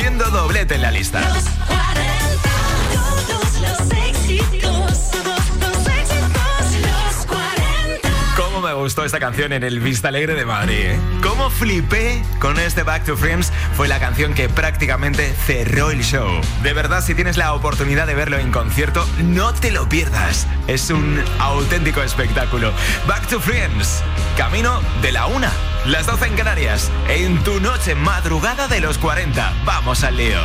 haciendo doblete en la lista. Los 40, todos los éxitos, los 40. Cómo me gustó esta canción en el Vista Alegre de Madrid, ¿eh? Cómo flipé con este Back to Friends. Fue la canción que prácticamente cerró el show. De verdad, si tienes la oportunidad de verlo en concierto, no te lo pierdas. Es un auténtico espectáculo. Back to Friends, camino de la 1, las 12 en Canarias, en tu noche madrugada de los 40. Vamos al lío.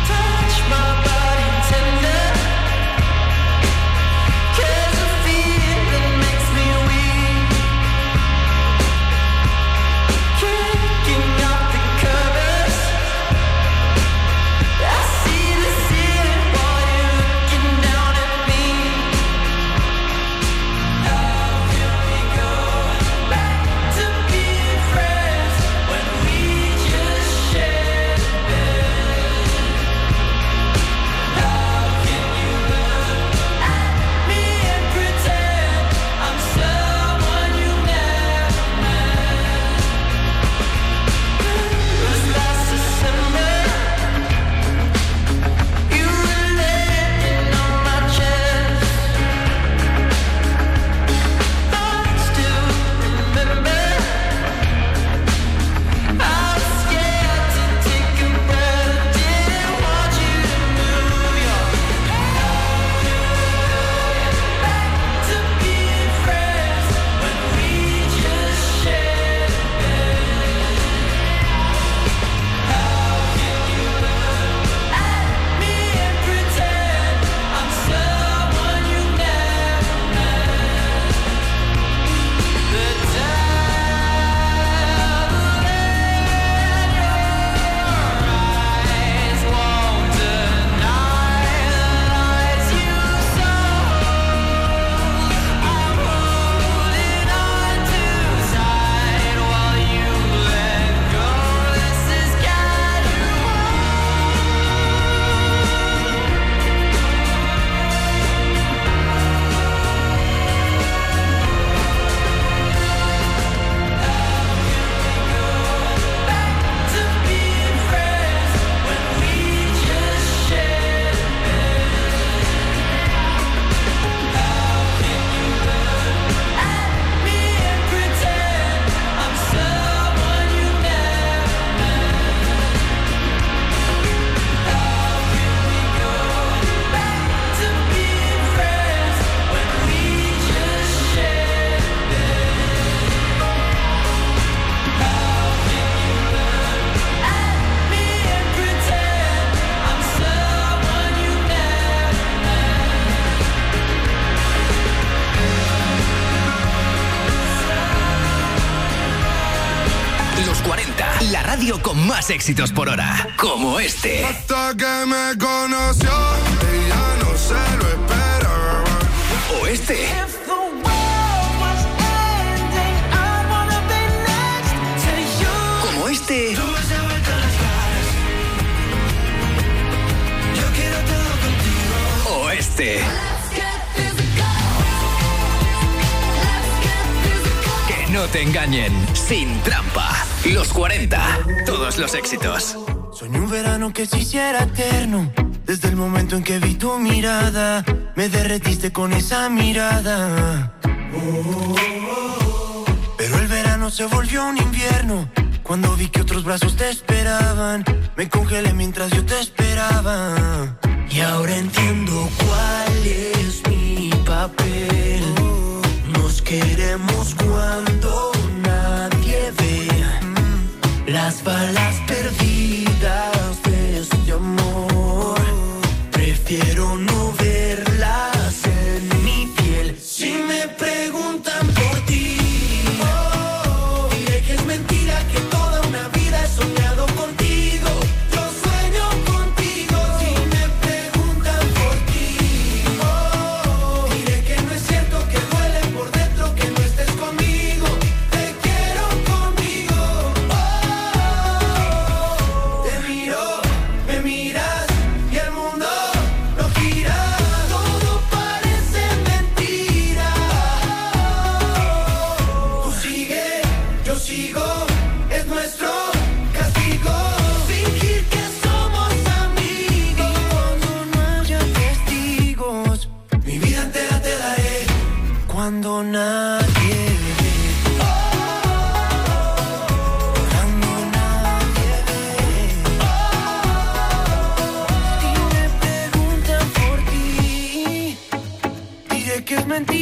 Con más éxitos por hora, como este. Hasta que me conoció, ella no se lo esperaba. O este. Como este. O este. Que no te engañen, sin trampa. Los 40, todos los éxitos. Soñé un verano que se hiciera eterno. Desde el momento en que vi tu mirada, me derretiste con esa mirada. Pero el verano se volvió un invierno. Cuando vi que otros brazos te esperaban, me congelé mientras yo te esperaba. Y ahora entiendo cuál es mi papel. Nos queremos cuando nadie ve. Las balas perdidas de este amor, prefiero no verlas en mi piel. Si me preguntan por ti, diré que es mentira, que toda una vida he soñado contigo. Yo sueño contigo. Si me preguntan por ti, diré que no es cierto, que duele por dentro que no estés conmigo. Te quiero conmigo.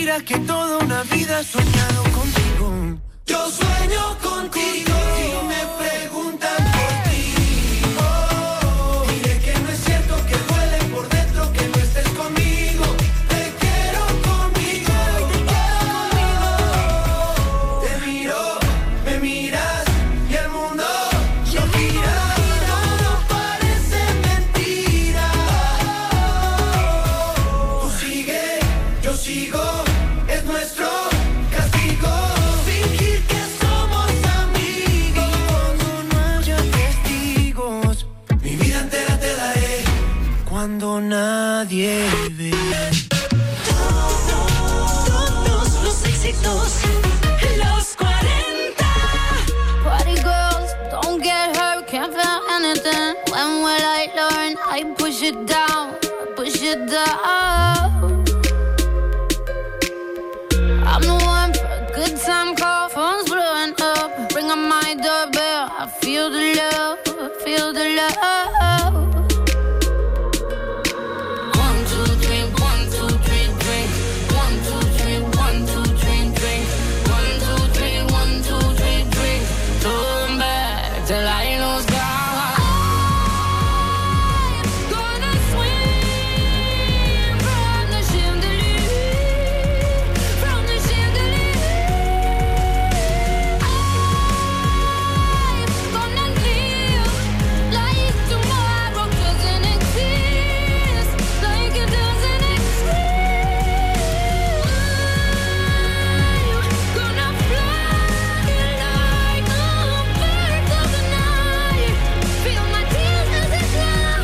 mentira que toda una vida he soñado contigo. Yo sueño contigo. Si me preguntan por ti, diré que no es cierto, que duele por dentro que no estés conmigo. Te quiero conmigo, te miro, me miras y el mundo no gira. Todo parece mentira. Tú sigue, yo sigo, es nuestro castigo. Fingir que somos amigos cuando no haya testigos. Mi vida entera te daré cuando nadie ve. Todos los éxitos, los 40. Party girls, don't get hurt, can't feel anything. When will I learn? I push it down, push it down. I'm the one for a good time call, phone's blowing up. Ring on my doorbell, I feel the love, feel the love. 1, 2, 3, 1, 2, 3, drink. 1, 2, 3, 1, 2, 3, drink. 1, 2, 3, 1, 2, 3, drink. Turn back till I lose God. Gonna swim from the chandelier, from the chandelier. I'm gonna live like tomorrow doesn't exist, like it doesn't exist. Gonna fly like a bird of the night. Feel my tears as they fly.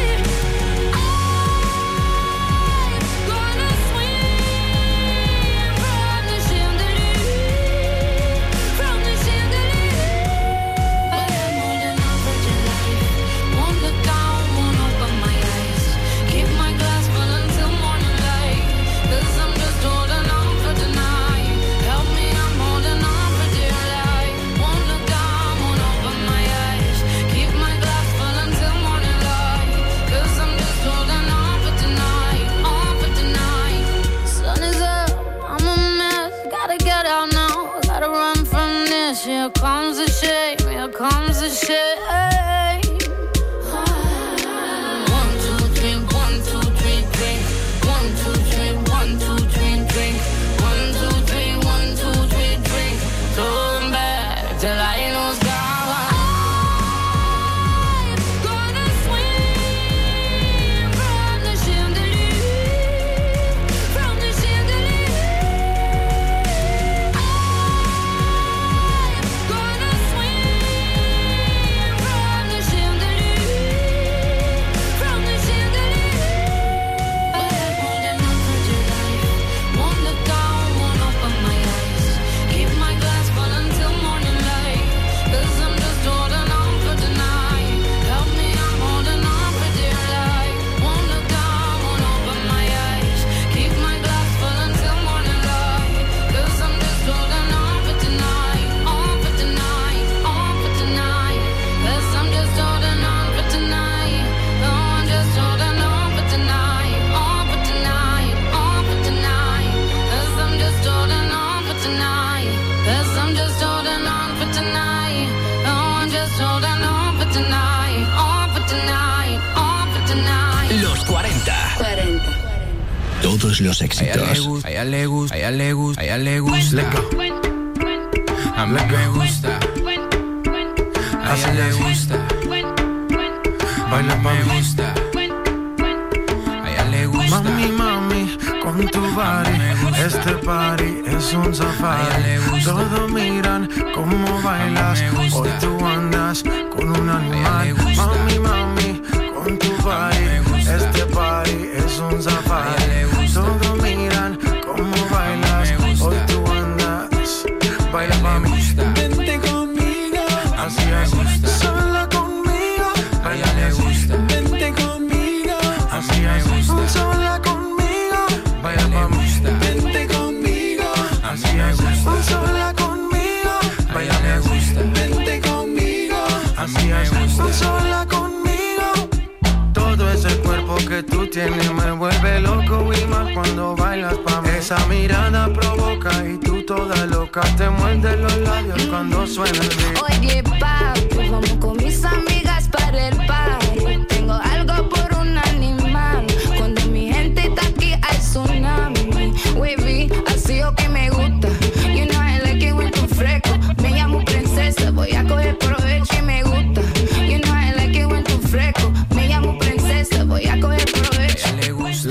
Gonna swim from the chandelier, from the chandelier. But I'm holding on for dear life. Won't look down, won't open my eyes. Keep my glass full until morning light. 'Cause I'm just holding on for tonight. Help me, I'm holding on for dear life. Won't look down, won't open my eyes. Keep my glass full until morning light. 'Cause I'm just holding on for tonight, on for tonight. Sun is up, I'm a mess. Gotta get out now, gotta run from this. Here comes the shame, here comes the shame. 1, 2, 3, 1, 2, 3, drink. 1, 2, 3, 1, 2, 3, drink. 1, 2, 3, 1, 2, 3, drink. Turn back till I lose God. Gonna swim from the chandelier, from the chandelier. Gonna swim from the chandelier, from the chandelier. But I'm holding on for dear life. Won't look down, won't open my eyes. Keep my glass full until morning light. 'Cause I'm just holding on for tonight. Help me, I'm holding on for dear life. Won't look down, won't open my eyes. Keep my glass full until morning light. 'Cause I'm just holding on for tonight, on for tonight, on for tonight. 'Cause I'm just holding on for tonight. No, I'm just holding on for tonight, on for tonight, on for tonight. 'Cause I'm just holding on for tonight. 'Cause I'm just holding on for tonight. No, I'm just holding on for tonight, on for tonight, on for tonight. Los 40. 40. Todos los éxitos. A ella le gusta, a ella le gusta, a ella le gusta. A mí me gusta. A ella le gusta. Baila pa' me gusta. A ella le gusta. Mami, mami, con tu body, este party es un safari. Todos miran cómo bailas, hoy tú andas con un animal. Mami, mami, con tu body, este party es un safari. Todos miran cómo bailas, hoy tú andas. Baila pa' mí, vente conmigo, así es. Sola conmigo, baila le gusta. Vente conmigo, así es. Sola conmigo, baila pa' mí, vente conmigo, así es. Sola conmigo, baila le gusta. Vente conmigo, así es. Sola conmigo. Todo ese cuerpo que tú tienes me vuelve loco y más cuando bailas pa' mí. Esa mirada provoca y tú toda loca te muerdes los labios cuando suena el beat. Oye, papi, vamos con mis amigas para el party. Tengo algo por un animal. Cuando mi gente está aquí hay tsunami. Wavy, así o que me gusta. You know I like it when tú fresco. Me llamo princesa, voy a coger provecho y me gusta. You know I like it when tú fresco. Me llamo princesa, voy a coger provecho. A ella le gusta.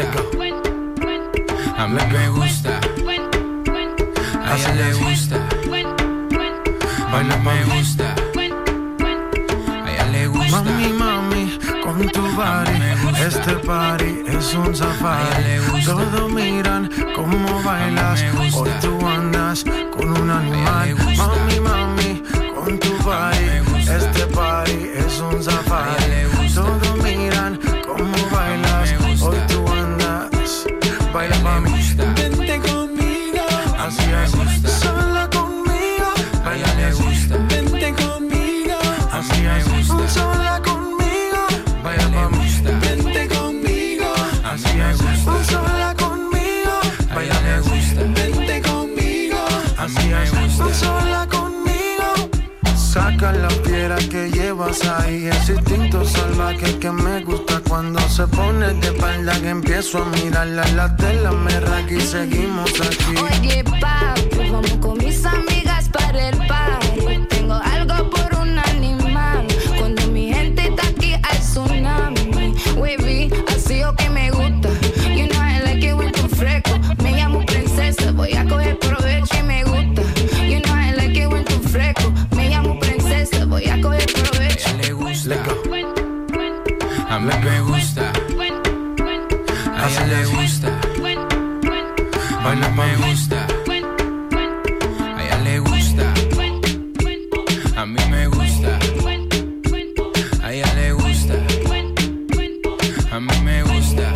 A mí me gusta. A ella le gusta. A mí me gusta. A ella le gusta. Mami, mami, con tu body. Este party es un safari. Todos miran cómo bailas. Hoy tú andas con un animal. Mami, mami, con tu body. Este party es un safari. Todos miran cómo bailas. Hoy tú andas. Baila, mami. Vente conmigo. Así es. Sola conmigo. A ella le gusta. Vente conmigo. Así es. Sola conmigo. Baila, mami. Vente conmigo. Así es. Sola conmigo. A ella le gusta. Vente conmigo. Así es. Sola conmigo. Saca la piedra que llevas ahí. Ese instinto salvaje que me gusta cuando se pone de espalda. Que empiezo a mirarla, la tela me raca y seguimos aquí. Oye, papi, vamos con mis amigas para el party. Tengo algo por un animal. Cuando mi gente está aquí hay tsunami. Wavy, así o que me gusta. You know I like it when tú fresco. Me llamo princesa, voy a coger provecho y me gusta. You know I like it when tú fresco. Me llamo princesa, voy a coger provecho. A ella le gusta. A mí me gusta. A ella le gusta. A mí me gusta. A ella le gusta. A mí me gusta. A ella le gusta. A mí me gusta.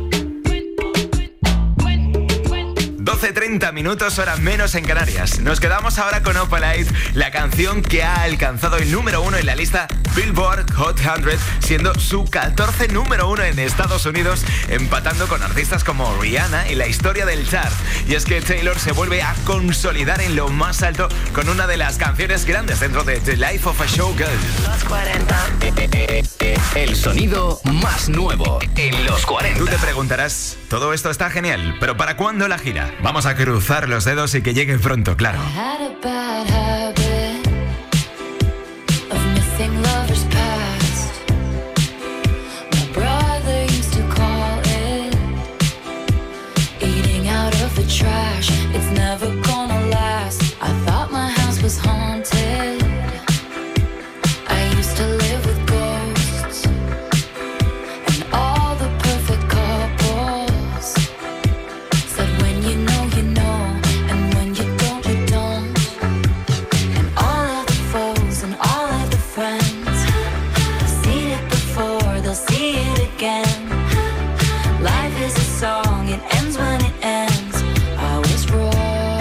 12:30 minutos, hora menos en Canarias. Nos quedamos ahora con Opalite, la canción que ha alcanzado el número 1 en la lista Billboard Hot 100, siendo su 14 número 1 en Estados Unidos, empatando con artistas como Rihanna y la historia del chart. Y es que Taylor se vuelve a consolidar en lo más alto con una de las canciones grandes dentro de The Life of a Showgirl. Los 40. El sonido más nuevo en los 40. Tú te preguntarás, todo esto está genial, pero ¿para cuándo la gira? Vamos a cruzar los dedos y que llegue pronto, claro. I had a bad habit of missing lovers past. My brother used to call it eating out of the trash. It's never gonna last. I thought my house was haunted. I used to live with ghosts and all the perfect couples said when you know, you know, and when you don't, you don't. And all of the foes and all of the friends have seen it before, they'll see it again. Life is a song, it ends when it ends. I was wrong,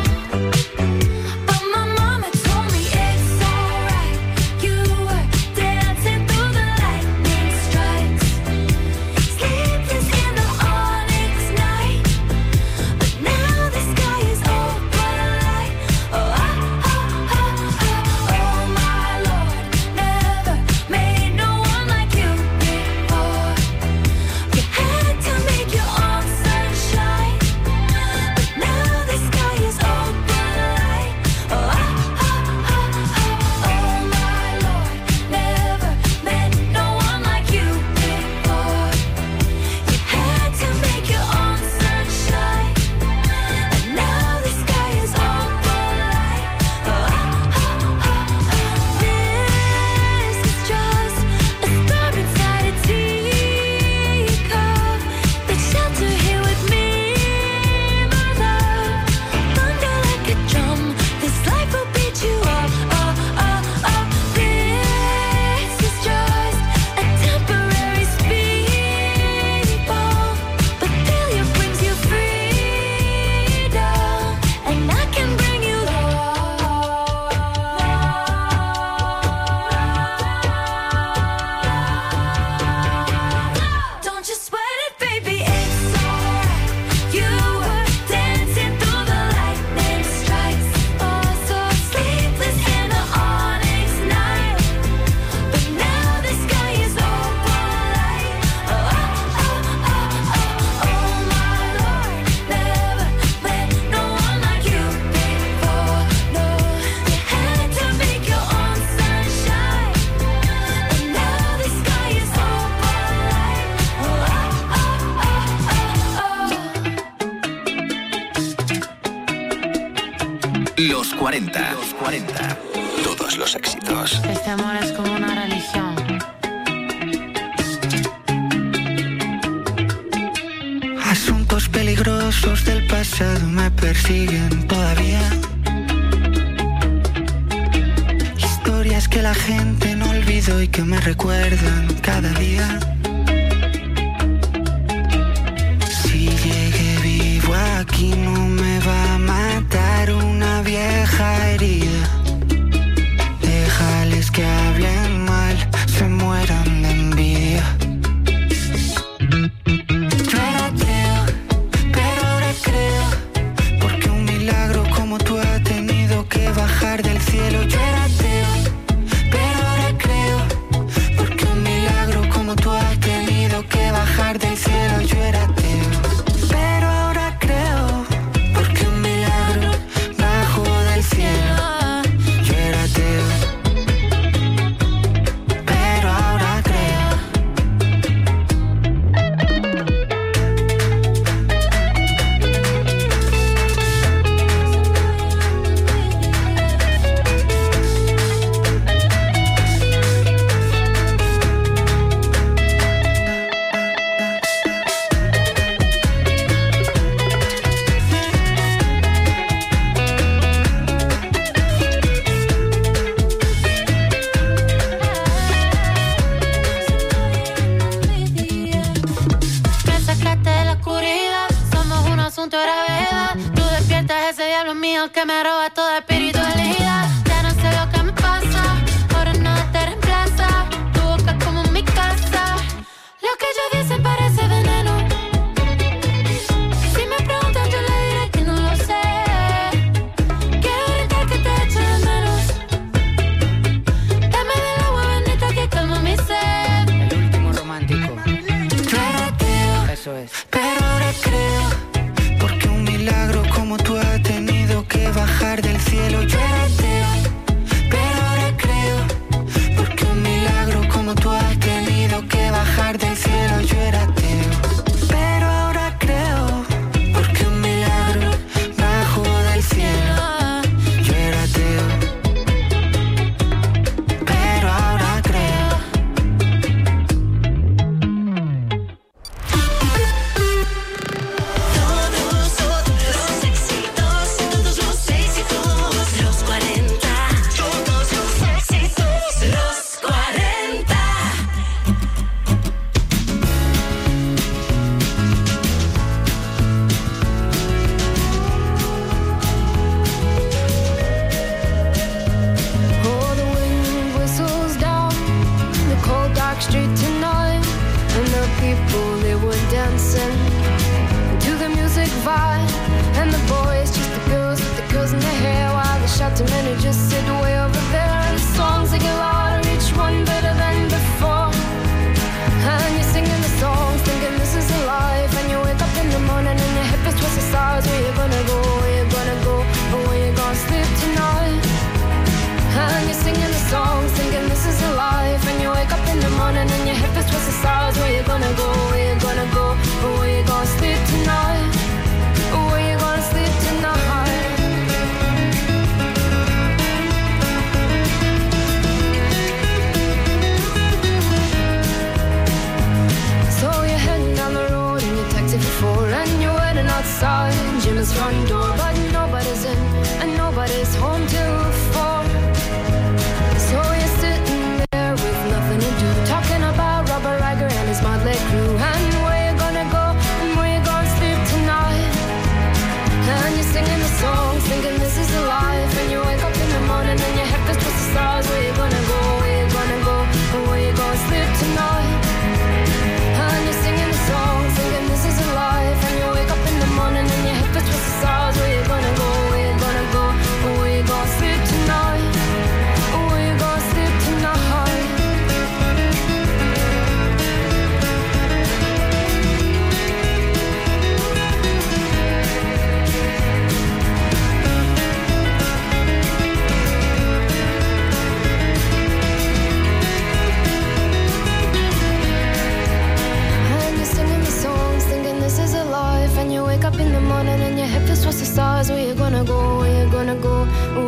but my mama told me it's alright. You were dancing through the lightning strikes, sleepless in the onyx night. But now the sky is open light. Oh, oh, oh, oh, oh, oh my Lord, never made no one like you before. Los 40. Los 40. Todos los éxitos. Este amor es como una religión. Asuntos peligrosos del pasado me persiguen todavía. Historias que la gente no olvidó y que me recuerdan cada día. Si llegué vivo aquí no me va a matar una vieja herida. Déjales que hablen mal, se mueran de envidia. Yo era ateo, pero ahora creo, porque un milagro como tú ha tenido que bajar del cielo. Yo era ateo, pero ahora creo, porque un milagro como tú ha tenido que bajar del cielo. Yo era ateo, pero ahora creo, porque un milagro bajó del cielo. Yo era ateo, pero ahora creo. Me sacaste de la oscuridad, somos un asunto de gravedad. Tú despiertas ese diablo mío que me roba toda espiritualidad. Ya no sé lo que me pasa, ahora nada te reemplaza. Tu boca es como mi casa, lo que ellos dicen parece veneno. Si me preguntan yo le diré que no lo sé. Quiero gritar que te echo de menos. Dame del agua bendita que calma mi sed. El último romántico. Yo era ateo, Eso es. pero ahora creo, porque un milagro como tú ha tenido que bajar del cielo. Yo era ateo, pero ahora creo, porque un milagro como tú ha tenido que bajar del cielo. Yo era ateo, pero ahora creo, porque un milagro bajó del cielo. Yo era ateo, pero ahora creo. Todos los éxitos, los 40. Todos los éxitos, los 40. Oh, the wind whistles down the cold dark street tonight, and the people they were dancing to the music vibe, and the boys just the girls with the curls in their hair, while the shouting men who just sit way over there. The songs they get louder, each one better than before, and you're singing the songs, thinking this is a life, and you wake up in the morning and your hip is twisted sides. Where you gonna go? Where you gonna go? Or where you gonna sleep tonight? And you're singing the songs, thinking this is a life, and you wake up in the morning and your hip is twisted sides. Where you gonna go? Where you gonna go? Or where you gonna sleep tonight? Or where you gonna sleep tonight? So you're heading down the road in your taxi for 4, and you're waiting outside Jim's front door, but nobody's in and nobody's home till 4. So you're sitting there with nothing to do, talking about Robert Riger and his motley crew, and where you gonna go and where you gonna sleep tonight. And you're singing the songs, thinking this is a life, and you wake up in the morning and your head feels twisted stars. Where you gonna go? Where you gonna go? And where you gonna sleep tonight? And you're singing the songs, thinking this is a life, and you wake up in the morning and your head feels twisted stars. Where you gonna go? Where you gonna go? And where you gonna sleep tonight? And where you gonna sleep tonight? And you're singing the songs, thinking this is a life, and you wake up in the morning and your head feels twisted stars. Where you gonna go? Where you gonna go?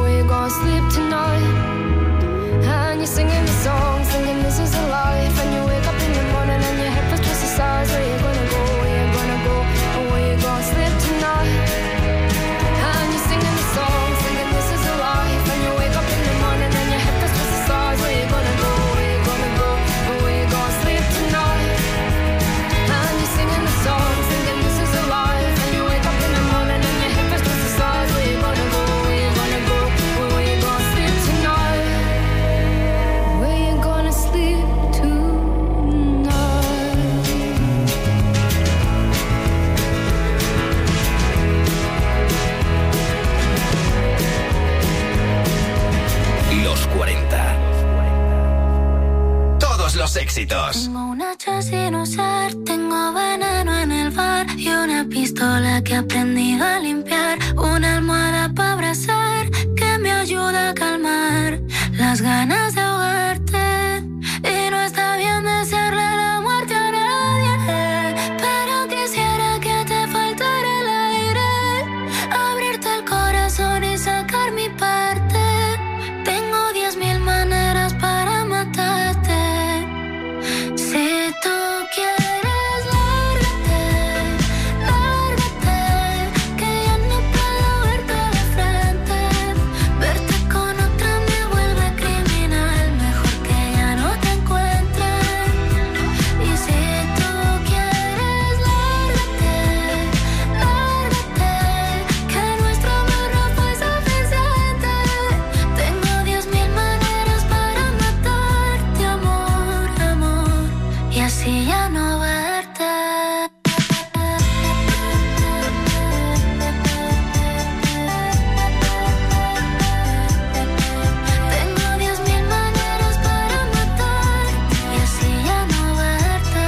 éxitos. Tengo un hacha sin usar, tengo veneno en el bar y una pistola que he aprendido a limpiar, una almohada para abrazar que me ayuda a calmar las ganas de ahogarte. Y no está bien desearle la muerte a nadie, pero quisiera que te faltara el aire, abrirte el corazón y sacar mi parte. Tengo 10,000 maneras para matarte. Si tú quieres, lárgate, lárgate, que ya no puedo verte de frente. Verte con otra me vuelve criminal, mejor que ya no te encuentre. Y si tú quieres, lárgate, lárgate, que nuestro amor no fue suficiente. Tengo 10,000 maneras para matarte, amor, amor, y así ya no verte. Tengo 10,000 maneras para matarte y así ya no verte.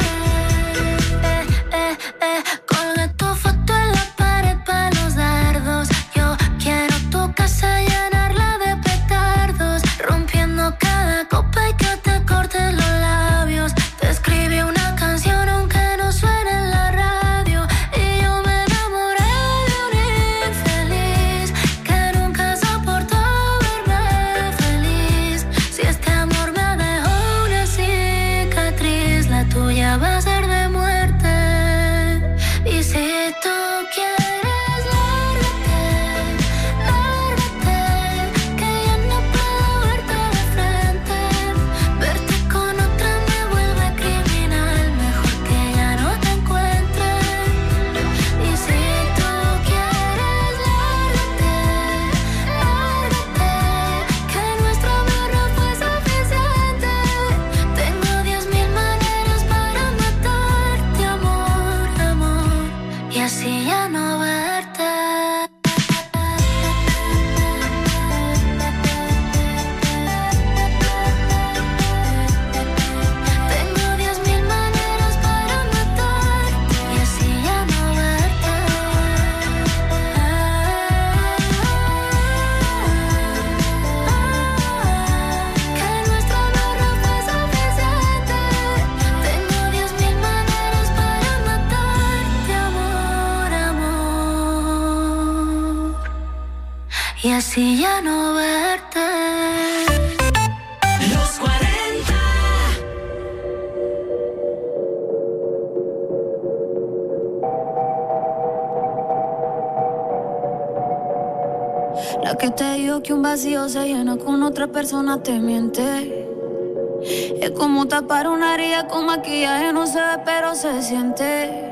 Colgué tu foto en la pared para los dardos. Yo quiero tu casa llenarla de petardos, rompiendo cada copa y que te cortes los labios. Te escribí una canción aunque no suene en la radio, y yo me enamoré de un infeliz que nunca soportó verme feliz. Si este amor me dejó una cicatriz, la tuya va a ser de muerte. Y si tú quieres, lárgate, lárgate, que ya no puedo verte de frente. Verte con otra me vuelve criminal, mejor que ya no te encuentre. Y si tú quieres, lárgate, lárgate, que nuestro amor no fue suficiente. Tengo 10,000 maneras para matarte, amor, amor, y así ya no verte. Tengo 10,000 maneras para matarte y así ya no verte. Que nuestro amor no fue suficiente. Tengo 10,000 maneras para matarte, amor, amor, y así ya no verte. Los 40. La que te dijo que un vacío se llena con otra persona te miente. Es como tapar una herida con maquillaje, no se ve pero se siente.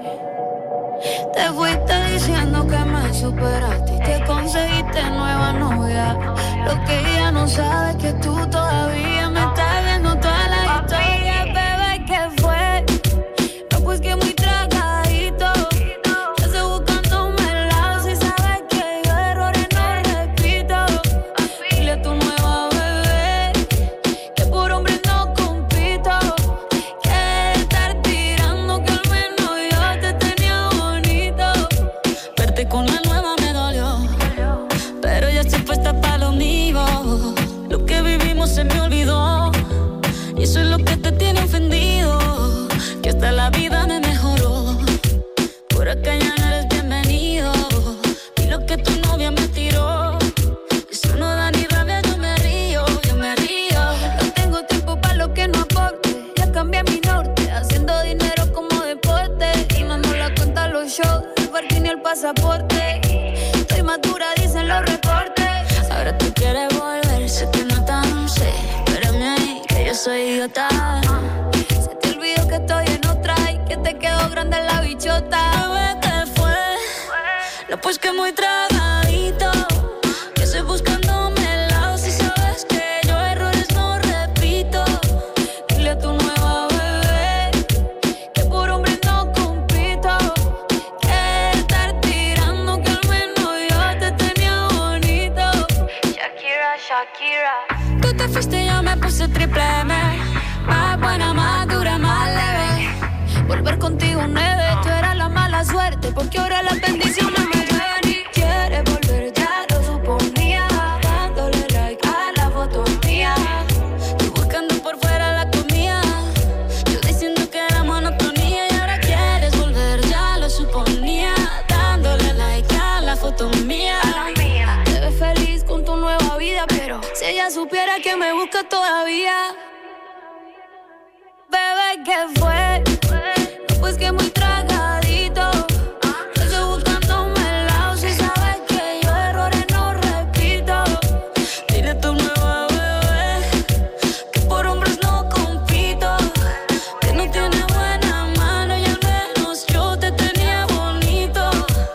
Te fuiste diciendo que me superaste y te conseguiste nueva novia. Lo que ella no sabe es que tú todavía me estás viendo toda la historia. Bebé, ¿qué fue? No, pues que muy tragadito. Yo estoy buscándome el lado. Si sabes que yo errores no repito. Dile a tu nueva bebé que por hombre no compito. Que estar tirando, que al menos yo te tenía bonito. Verte con la nueva me dolió, pero ya estoy puesta para lo mío. Lo que vivimos se me olvidó, y eso es lo que te tiene ofendido. Que hasta la vida me mejoró. Por acá ya no eres bienvenido. Y lo que tu novia me tiró, eso no da ni rabia, yo me río, yo me río. No tengo tiempo para lo que no aporte. Ya cambié mi norte, haciendo dinero como deporte. Y mando la cuenta a los shows, el parking y el pasaporte. Estoy madura, dicen los reportes. Ahora tú quieres volver, se te nota, no sé. Espérame ahí, que yo soy idiota. Se te olvidó que estoy en otra y que te quedó grande la bichota. Bebé, ¿qué fue? No, pues que muy tragadito. Que estoy buscándome el lado. Si sabes que yo errores no repito. Dile a tu nueva bebé que por hombre no compito. Que estar tirando, que al menos yo te tenía bonito. Shakira, Shakira. Tú te fuiste y yo me puse triple M. Más buena, más dura, más que me busca todavía. Bebé, ¿qué fue? Pues que muy tragadito. Estoy buscándome el lado. Si sabes que yo errores no repito. Dile a tu nueva bebé que por hombres no compito. Que no tiene buena mano y al menos yo te tenía bonito.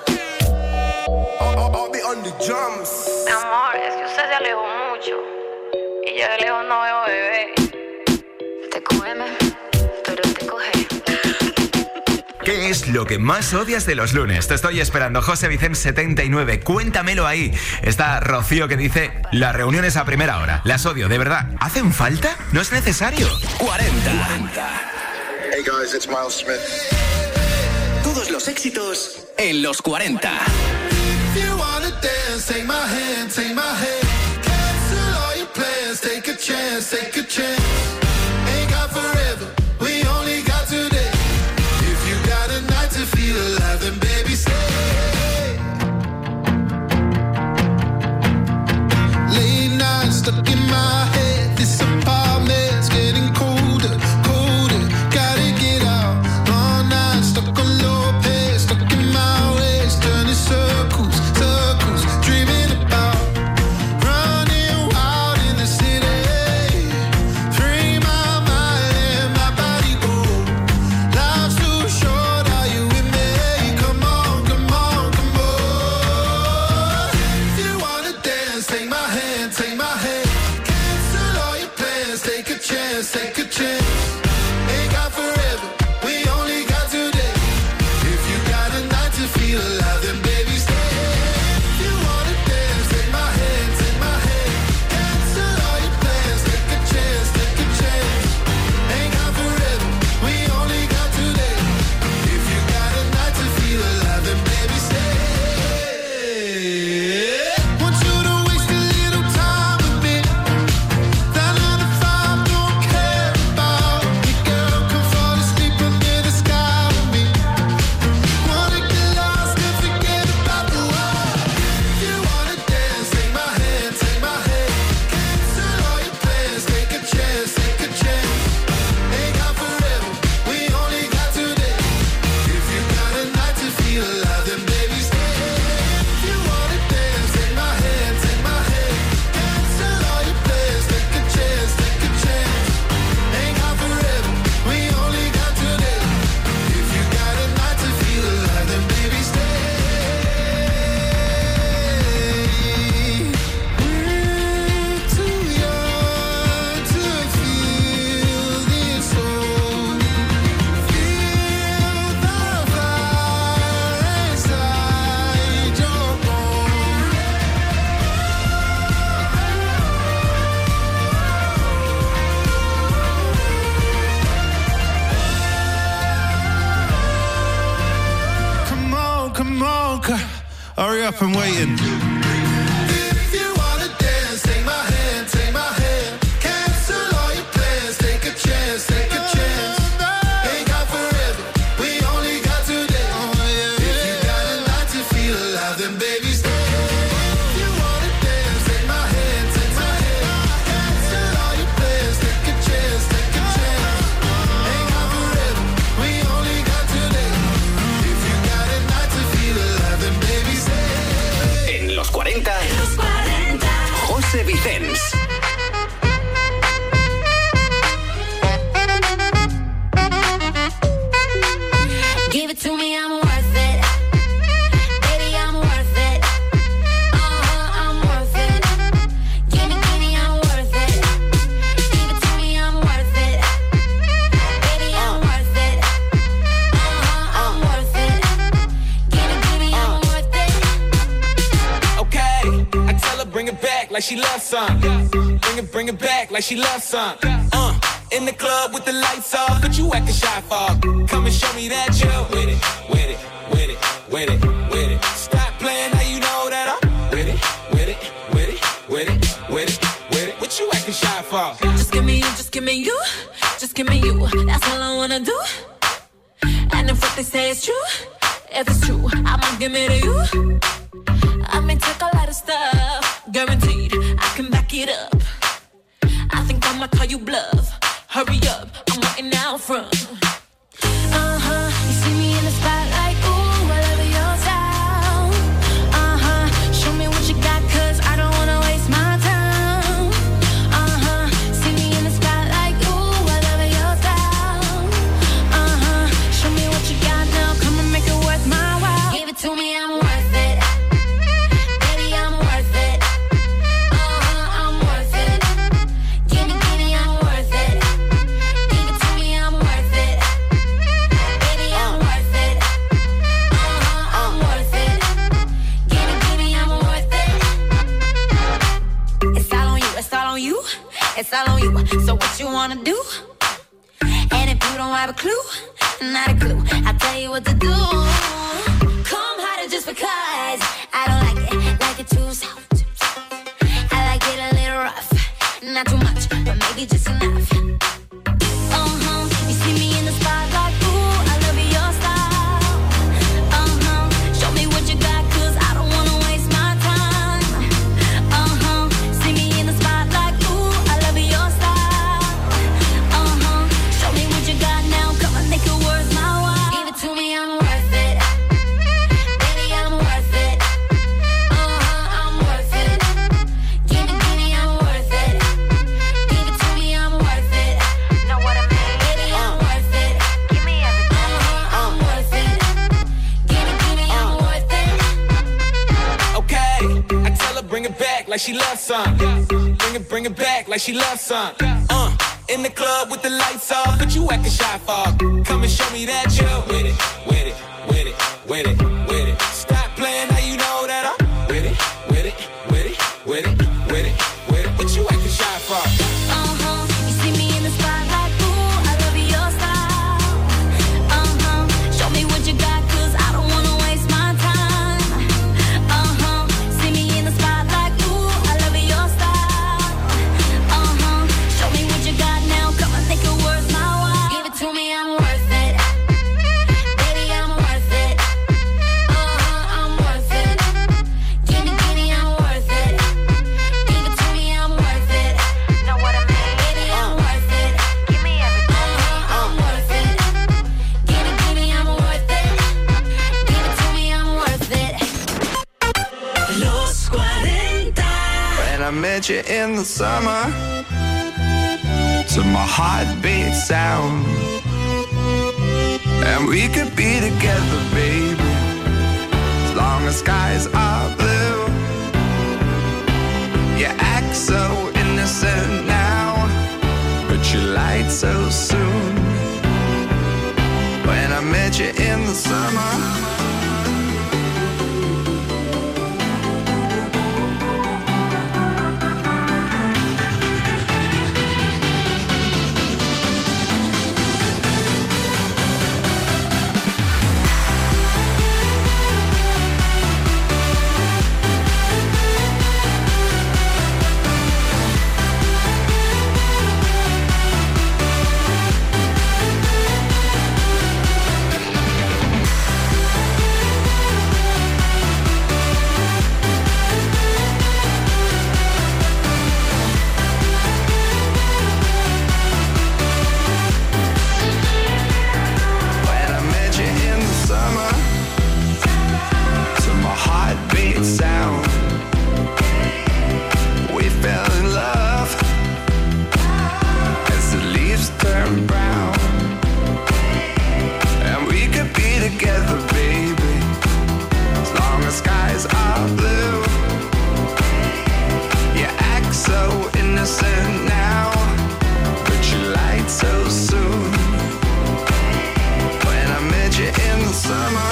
I'll be on the drums. Mi amor, es que usted se alejó mucho. Y yo de lejos no veo bebé. Te cógeme, pero te coge. ¿Qué es lo que más odias de los lunes? Te estoy esperando, José Vicente 79. Cuéntamelo ahí. Está Rocío que dice: las reuniones a primera hora. Las odio, ¿de verdad? ¿Hacen falta? ¿No es necesario? 40. Hey guys, it's Miles Smith. Todos los éxitos en los 40. If you wanna dance, take my hand, take my hand. Cancel all your plans, take a chance, take a chance. Ain't got forever, we only got today. If you got a night to feel alive, then baby stay. Late night stuck in my head, this apartment's getting colder, colder. Gotta get out, long night stuck on low pace, stuck in my ways, turning circles, circles, dreaming about running wild in the city. Free my mind and my body go. Life's too short, are you with me? Come on, come on, come on. If you wanna dance, take my hand, take my hand. Cancel all your plans, take a chance, take a chance. Ain't got forever, we only got today. If you got a night to feel alive, then baby stay. If you wanna dance, take my hand, take my hand. Cancel all your plans, take a chance, take a chance. Ain't got forever, we only got today. If you got a night to feel alive, then baby stay. Want you to waste a little time with me. That 9 to 5 don't care about me, girl. Come fall asleep under the sky with me. Wanna get lost and forget about the world. If you wanna dance, take my hand, take my hand. Cancel all your plans, take a chance, take a chance. Ain't got forever, we only got today. If you got a night to feel alive, then baby stay. If you wanna dance, take my hand, take my hand. Cancel all your plans, take a chance, take a chance. Ain't got forever, we only got today. If you got a night to feel alive, then baby stay. Too young to feel this soul. Feel the fire inside your bones. Come on, hurry up, I'm waiting. If you wanna dance, take my hand, take my hand. Cancel all your plans, take a chance, take a chance. Ain't got forever, we only got today. If you got a night to feel alive, then baby stay. If you wanna dance, take my hand, take my hand. Cancel all your plans, take a chance, take a chance. Ain't got forever, we only got today. If you got a night to feel alive, then baby stay. En los 40. Los 40. José Vicens. Give it to me, I'm worth it. Baby, I'm worth it. I'm worth it. Give me, I'm worth it. Give it to me, I'm worth it. Baby, I'm worth it. I'm worth it. Give me, I'm worth it. Okay, I tell her bring it back like she loves some. Bring it back like she loves some. In the club with the lights off, but you acting shy for. Come and show me that you're with it, with it, with it, with it, with it. Stop playing, now you know that I'm with it, with it, with it, with it, with it, with it. What you acting shy for? Just give me you, just give me you, just give me you. That's all I wanna do. And if what they say is true, if it's true, I'ma give it to you. I may take a lot of stuff, guaranteed I can back it up. I'ma call you bluff. Hurry up, I'm waiting out front. You see me in the spotlight, ooh, I love your style. Show me what you got, 'cause I don't wanna waste my time. See me in the spotlight, ooh, I love your style. Show me what you got now, come and make it worth my while. Give it to me, I'm worth it. Baby, I'm worth it. I'm worth it. Give me, I'm worth it. Give it to me, I'm worth it. Baby, I'm worth it. I'm worth it. Give me, I'm worth it. It's all on you, it's all on you, it's all on you. So what you wanna do? And if you don't have a clue, not a clue, I'll tell you what to do. Come harder just because I don't like it too soft. I like it a little rough, not too much, but maybe just enough. You see me in the spotlight, ooh, I love your style. Show me what you got, 'cause I don't wanna waste my time. See me in the spotlight, ooh, I love your style. Show me what you got now, come and make it worth my while. Give it to me, I'm worth it. Baby, I'm worth it. I'm worth it. Give me, I'm worth it. Give it to me, I'm worth it. Know what I mean? Baby, I'm worth it. Give me everything. I'm worth it. Give me, I'm worth it. Okay, I tell her bring it back like she loves some. Bring it back like she loves some. In the club with the lights off, but you acting shy for. Come and show me that you're with it, with it, with it, with it, with it. Stop playing, how you know that I'm with it, with it, with it, with it, with it, with it. What you acting shy for? You see me in the spotlight, ooh, I love your style. Show me what you got, 'cause I don't wanna waste my time. See me in the spotlight, ooh, I love your style. Show me what you got now, come and make it worth my while. Give it to me, I'm worth it. Baby, I'm worth it. I'm worth it. Give me, I'm worth it. Give it to me, I'm worth it. Know what I mean? Baby, I'm worth it. Give me everything. I'm worth it. Give me, I'm worth it. Give it to me, I'm worth it. Los 40. When I met you in the summer, to my heartbeat sound, and we could be together, baby, as long as skies are blue. You act so innocent now, but you lied so soon. When I met you in the summer, when I met you in the summer, to my heartbeat sound, we fell in love as the leaves turn brown, and we could be together, baby, as long as skies are blue. You act so innocent now, but you lied so soon. When I met you in the summer,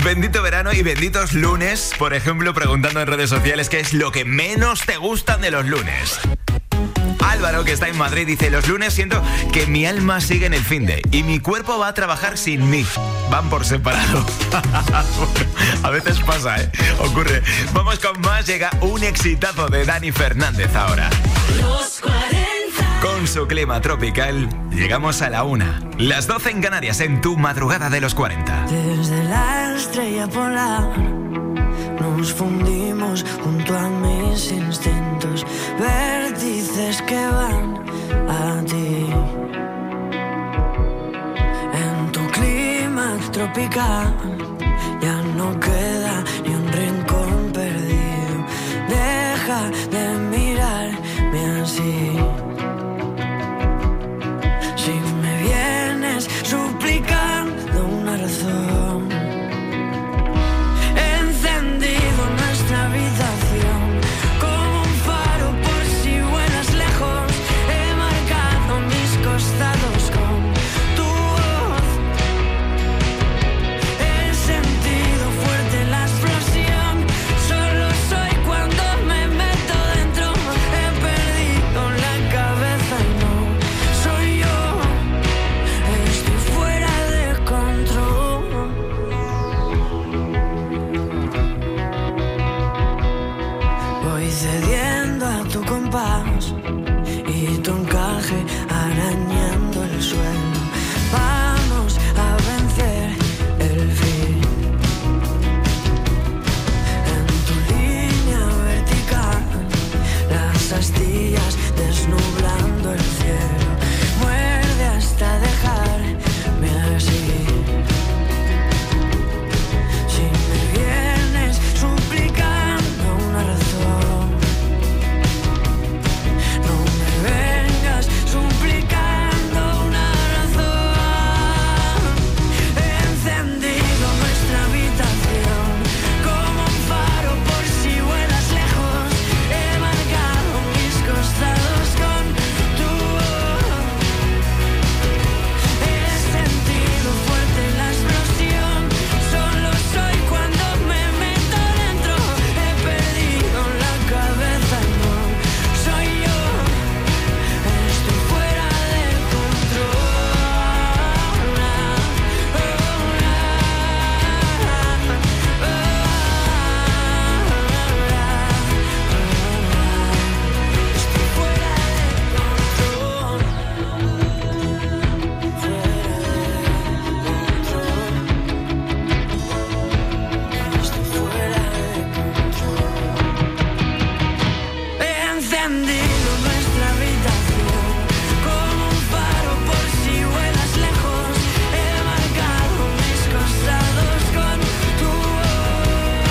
Bendito verano y benditos lunes. Por ejemplo, preguntando en redes sociales qué es lo que menos te gustan de los lunes. Álvaro, que está en Madrid, dice: los lunes siento que mi alma sigue en el finde y mi cuerpo va a trabajar sin mí. Van por separado. A veces pasa, ocurre. Vamos con más. Llega un exitazo de Dani Fernández ahora. Los 40. Con su clima tropical, llegamos a la 1. Las 12 en Canarias, en tu madrugada de los 40. Desde la estrella polar nos fundimos junto a mis instintos, vértices que van a ti. En tu clima tropical ya no queda ni un rincón perdido. Deja de mirarme así. Si me vienes suplicando una razón, he encendido nuestra habitación como un faro por si vuelas lejos. He marcado mis costados con tu voz. He sentido fuerte la explosión. Solo soy cuando me meto dentro. He perdido la cabeza y no soy yo. Estoy fuera de control. Voy cediendo a tu compás y tu encaje arañando el suelo. Vamos a vencer el fin. En tu línea vertical, las astillas desnublando el cielo. Muerde hasta dejarme así. Si me vienes suplicando una razón, no me vengas suplicando una razón. He encendido nuestra habitación como un faro por si vuelas lejos. He marcado mis costados con tu voz. He sentido fuerte la explosión. Solo soy cuando me meto dentro. He perdido la cabeza y no soy yo. Estoy fuera de control. Estoy fuera He encendido nuestra habitación como un faro por si vuelas lejos. He marcado mis costados con tu voz.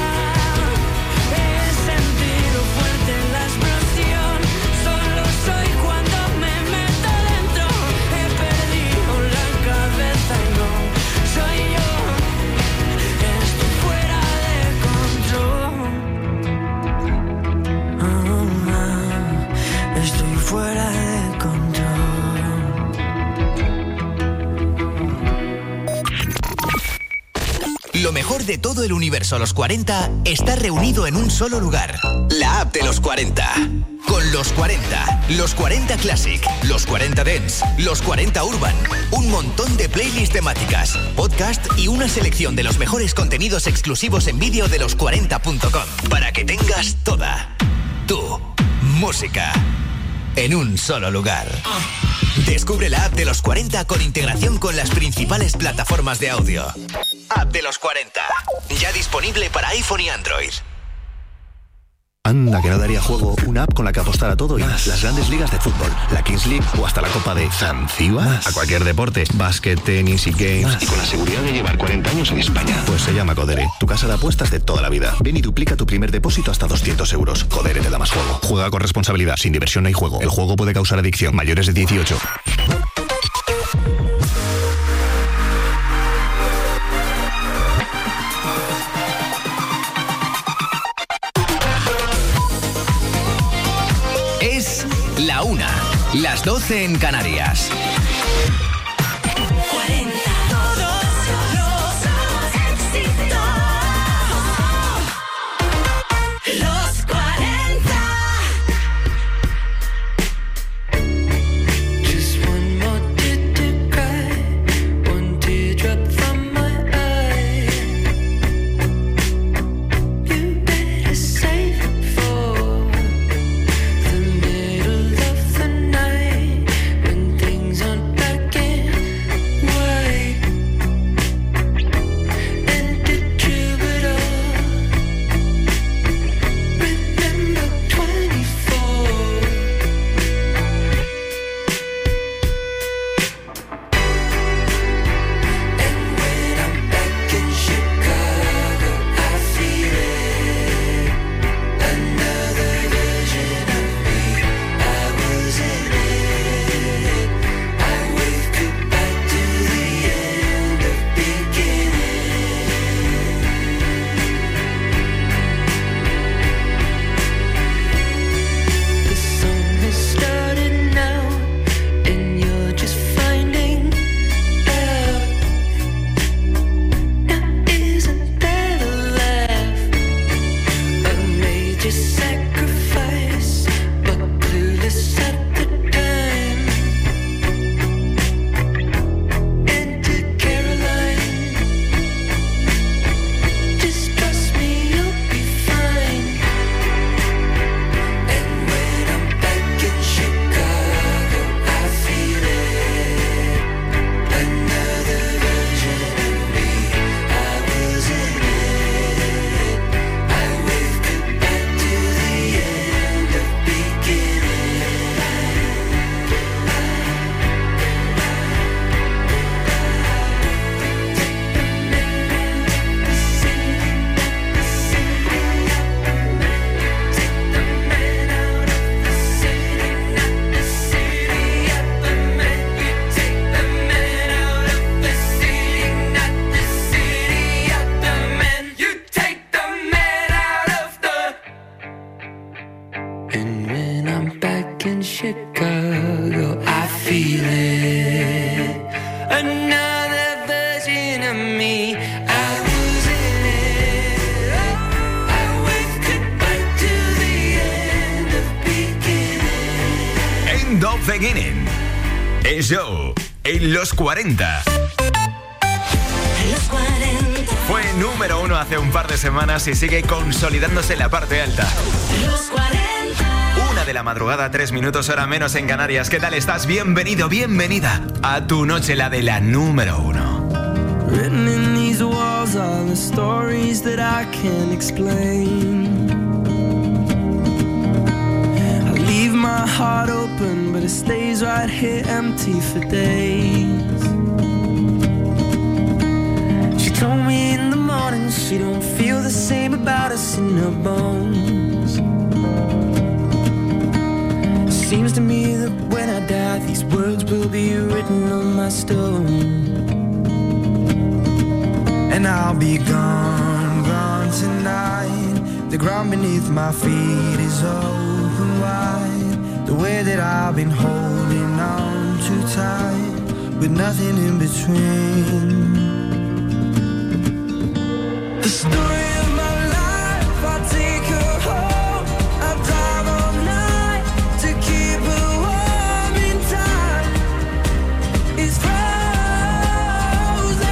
He sentido fuerte la explosión. Solo soy cuando me meto dentro. He perdido la cabeza y no soy yo. Estoy fuera de control. Estoy fuera de control. Lo mejor de todo el universo Los 40 está reunido en un solo lugar. La app de Los 40. Con Los 40, Los 40 Classic, Los 40 Dance, Los 40 Urban, un montón de playlists temáticas, podcast y una selección de los mejores contenidos exclusivos en vídeo de los40.com para que tengas toda tu música en un solo lugar. Descubre la app de Los 40 con integración con las principales plataformas de audio. App de Los 40. Ya disponible para iPhone y Android. Anda, que no daría juego una app con la que apostar a todo y más. Las grandes ligas de fútbol, la Kings League o hasta la Copa de Zanzíbar. A cualquier deporte, básquet, tenis y games. Y con la seguridad de llevar 40 años en España. Pues se llama Codere, tu casa de apuestas de toda la vida. Ven y duplica tu primer depósito hasta 200 euros. Codere te da más juego. Juega con responsabilidad, sin diversión no hay juego. El juego puede causar adicción. Mayores de 18. Es la 1, las 12 en Canarias. 40. Todos los éxitos. Beginning. El show en los 40. Los 40. Fue número 1 hace un par de semanas y sigue consolidándose en la parte alta. Los 40. 1 de la madrugada, 3 minutos hora menos en Canarias. ¿Qué tal estás? Bienvenido, bienvenida a tu noche, la de la número 1. Written in these walls are the stories that I can't explain. I leave my heart open, but it stays right here empty for days. She told me in the morning she don't feel the same about us in her bones. Seems to me that when I die, these words will be written on my stone. And I'll be gone, gone tonight. The ground beneath my feet is open wide. The way that I've been holding on too tight, with nothing in between. The story of my life, I take her home. I drive all night to keep her warm in time. It's frozen.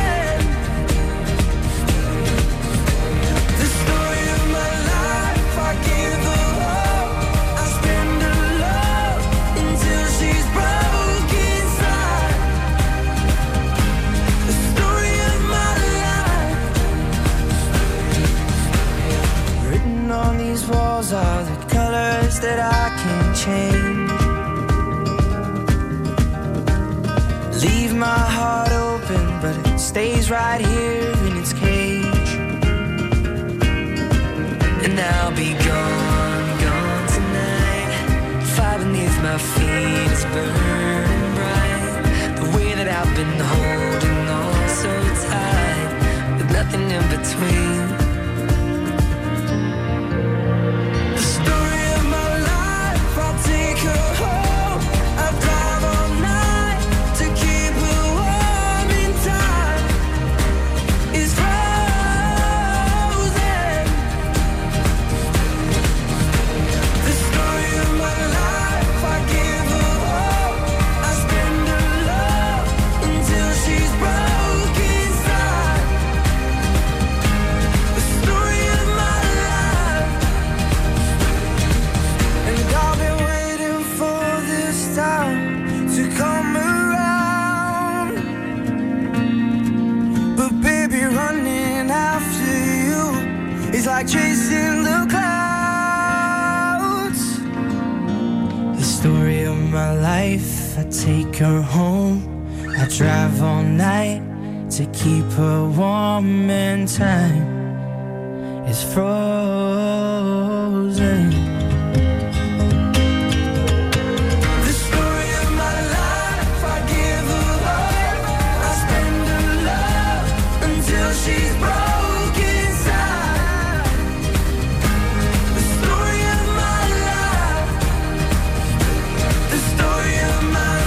The story of my life, I give her hope. I spend her love until she's broke inside. The story of my life. Written on these walls are the colors that I can't change. Leave my heart open, but it stays right here in its cage. And I'll be gone, gone tonight. Fire beneath my feet is burning bright. The way that I've been holding on so tight, with nothing in between. The story of my life, I'll take her home. I drive all night to keep her warm in time. It's frozen. The story of my life, I give her hope. I spend her love until she's broke inside. The story of my life. And I've been waiting for this time to come around. But baby, running after you is like chasing the clouds. The story of my life, I take her home. I drive all night to keep her warm and time is frozen. The story of my life, I give her hope. I spend her love until she's broke inside. The story of my life. The story of my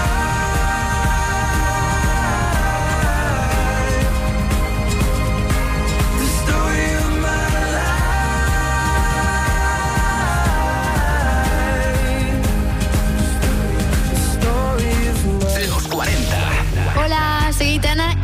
life. The story of my life. Los 40. Hola, soy Itana.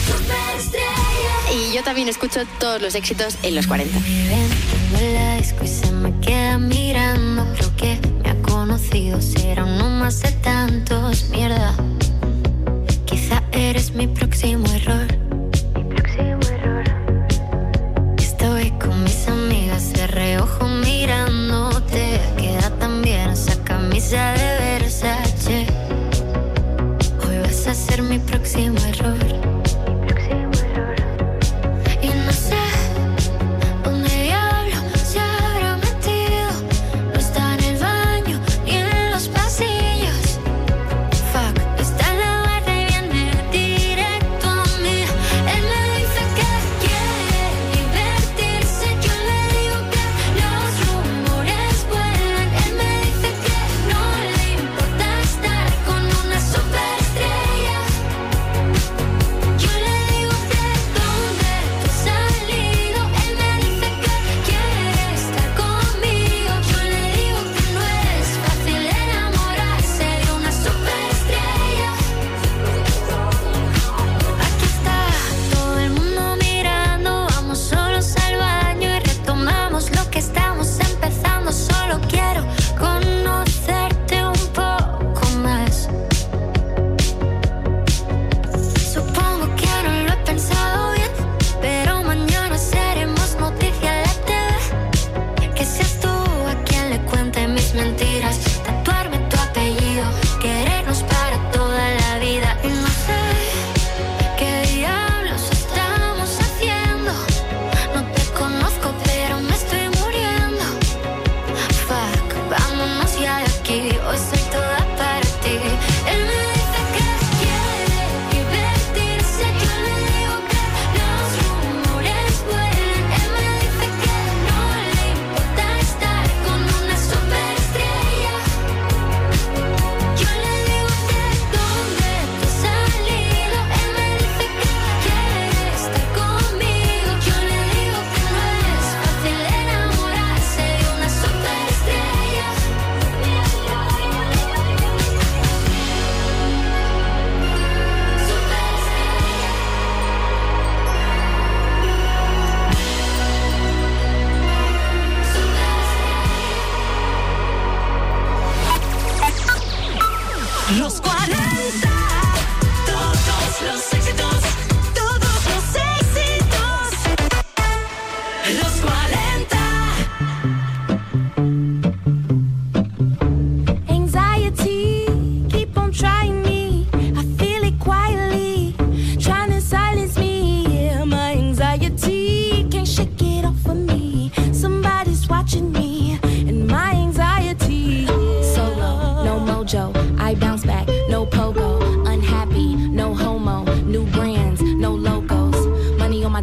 Y yo también escucho todos los éxitos en los 40. En la disco y se me queda mirando. Creo que me ha conocido, será uno más de tantos. Mierda, quizá eres mi próximo error. Estoy con mis amigas de reojo mirándote. Queda tan bien esa camisa de Versace. Hoy vas a ser mi próximo error. Y no sé dónde diablo se habrá metido. No está en el baño ni en los pasillos. Fuck, está en la barra y viene directo a mí.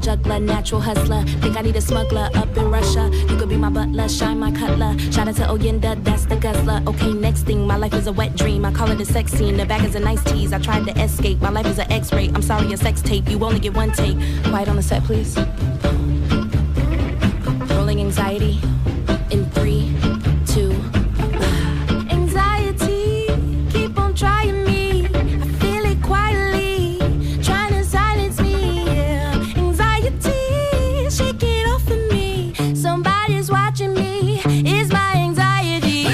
juggler, natural hustler. Think I need a smuggler up in Russia. You could be my butler, shine my cutler. Shout out to Oyenda, that's the guzzler. Okay, next thing, my life is a wet dream. I call it a sex scene, the bag is a nice tease. I tried to escape, my life is an X-ray. I'm sorry, a sex tape, you only get one take. Quiet on the set, please. Rolling anxiety in 3, 2, 1. Anxiety, keep on trying me. I feel it quietly, trying to silence me. Yeah. Anxiety, shake it off of me. Somebody's watching me. It's my anxiety.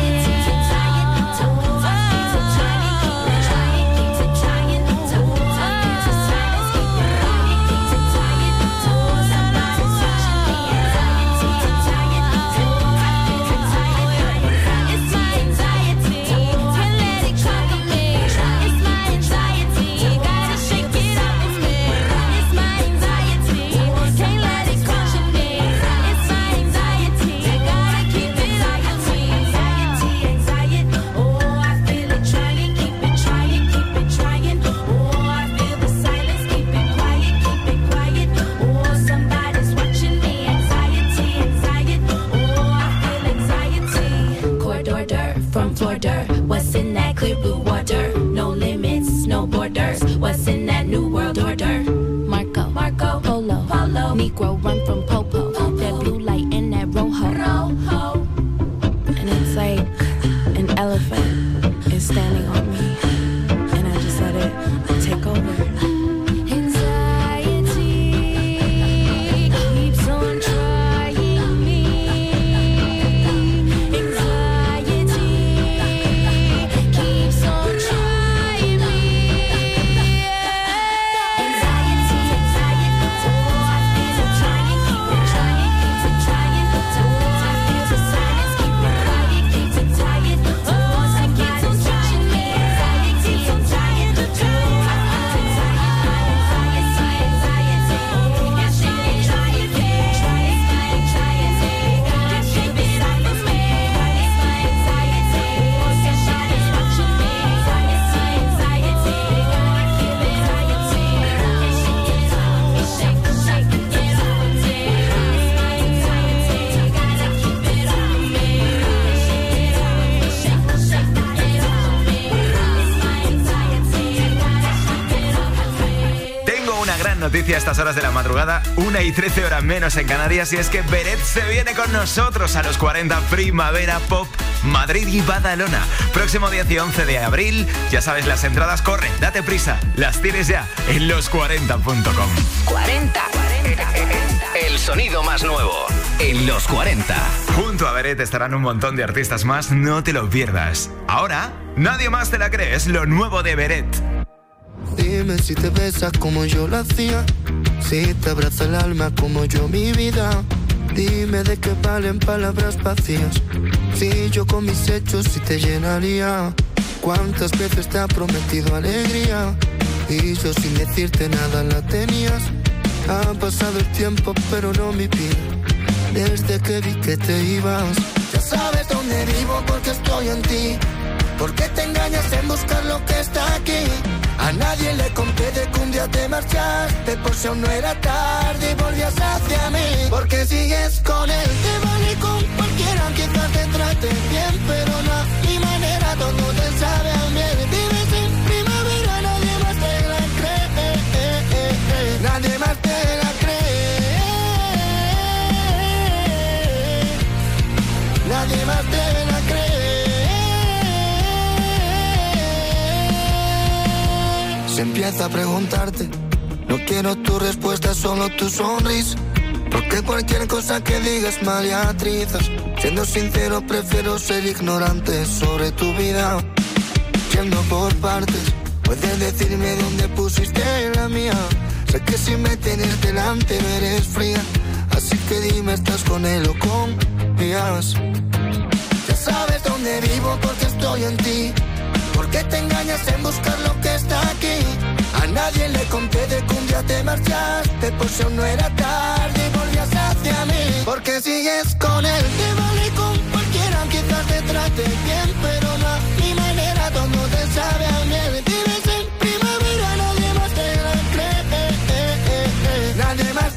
What's in that clear blue water? No limits, no borders. What's in that new world order? Marco, Polo, Negro run from Popo. That blue light and that rojo. And it's like an elephant is standing on me, and I just let it take over. Noticia a estas horas de la madrugada, 1:13 horas menos en Canarias, y es que Beret se viene con nosotros a los 40 Primavera Pop Madrid y Badalona. Próximo 10 y 11 de abril, ya sabes, las entradas corren, date prisa, las tienes ya en los40.com. 40. El sonido más nuevo en los 40. Junto a Beret estarán un montón de artistas más, no te lo pierdas. Ahora, Nadie más te la cree, es lo nuevo de Beret. Dime si te besas como yo lo hacía, si te abraza el alma como yo mi vida. Dime de qué valen palabras vacías, si yo con mis hechos sí te llenaría. Cuántas veces te ha prometido alegría y yo sin decirte nada la tenías. Ha pasado el tiempo pero no mi vida, desde que vi que te ibas. Ya sabes dónde vivo porque estoy en ti, porque te engañas en buscar lo que está aquí. A nadie le conté de que un día te marchaste, por si aún no era tarde y volvías hacia mí. Porque sigues con él, te vale con cualquiera, quizás te trate bien, pero no a mi manera, todo te sabe a miel. Vives en primavera, nadie más te la cree, nadie más te la cree, nadie más te la cree. Se empieza a preguntarte, no quiero tu respuesta, solo tu sonrisa, porque cualquier cosa que digas mal y atrizas. Siendo sincero, prefiero ser ignorante sobre tu vida. Yendo por partes, puedes decirme dónde pusiste la mía. Sé que si me tienes delante no eres fría, así que dime, ¿estás con él o confías? Ya sabes dónde vivo porque estoy en ti, porque te engañas en buscar lo que está aquí. A nadie le conté de que un día te marchaste, por si aún no era tarde y volvías hacia mí. Porque sigues con él, te vale con cualquiera, quizás te trate bien, pero no a mi manera, todo te sabe a miel. Vives en primavera, nadie más te la cree, nadie más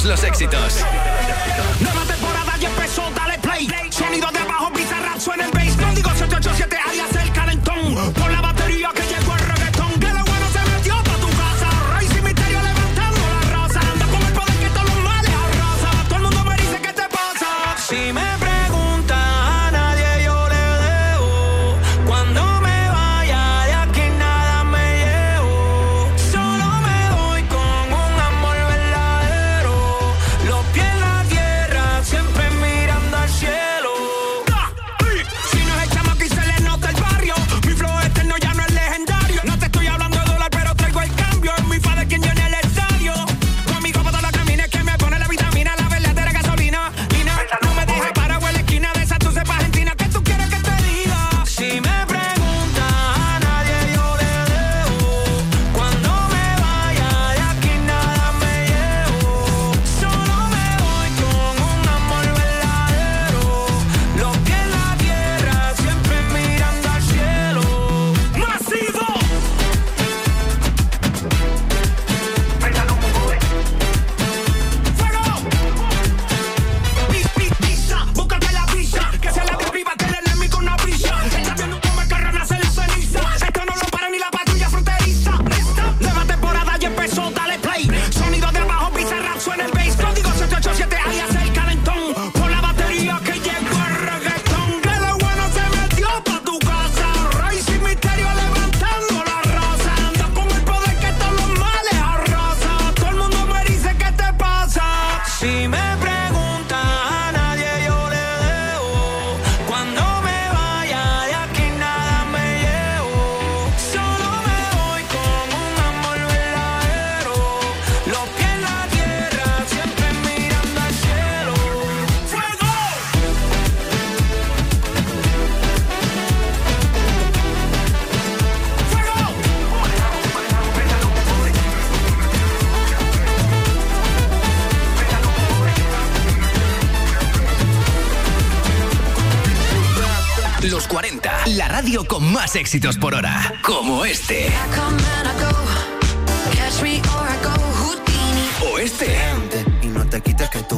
todos los éxitos. Nueva temporada ya empezó, dale play. Sonido de abajo, Bizarrap suena el bass. Código 787 alias el calentón. Por la batería que llegó el reggaetón. Que lo bueno se metió pa' tu casa. Rey sin misterio levantando la raza. Anda con el poder que todos los males arrasa. Todo el mundo me dice ¿qué te pasa? Si me preguntas a nadie yo le debo. Cuando me vaya de aquí nada me llevo. Solo me voy con un amor verdadero. Los pies en la tierra, siempre mirando al cielo. Si nos echamos aquí se le nota el barrio. Mi flow eterno ya no es legendario. No te estoy hablando de dólar, pero traigo el cambio. Es mi padre quien llena el estadio. Conmigo para todos los caminos que me pone la vitamina, la verdadera gasolina. Nina, no me dejes parado en la esquina de esa tu cepa argentina. ¿Qué tú quieres que te diga? Si me preguntas a nadie yo le debo. Cuando me vaya de aquí nada me llevo. Solo me voy con un amor verdadero. Los pies en la tierra, siempre mirando al cielo. ¡Masivo! Pisa, búscate la visa. Que sea la de arriba, que el enemigo una brisa. Estás viendo cómo el carro nace la ceniza. Esto no lo para ni la patrulla fronteriza. Nueva temporada ya empezó, dale play. Sonido de abajo, Bizarrap suena el bass. Código 787 alias el calentón. Por la batería que llegó el reggaetón. Que lo bueno se metió pa' tu casa. Rey sin misterio levantando la raza. Anda con el poder que todos los males arrasa. Todo el mundo me dice ¿qué te pasa? Si me preguntas a nadie yo le debo. Cuando me vaya de aquí nada me llevo. Solo me voy con un amor verdadero. Los pies en la tierra, siempre mirando al cielo. ¡Fuego! Los 40, la radio con más éxitos por hora. Como este. O este. Y no te quites que tú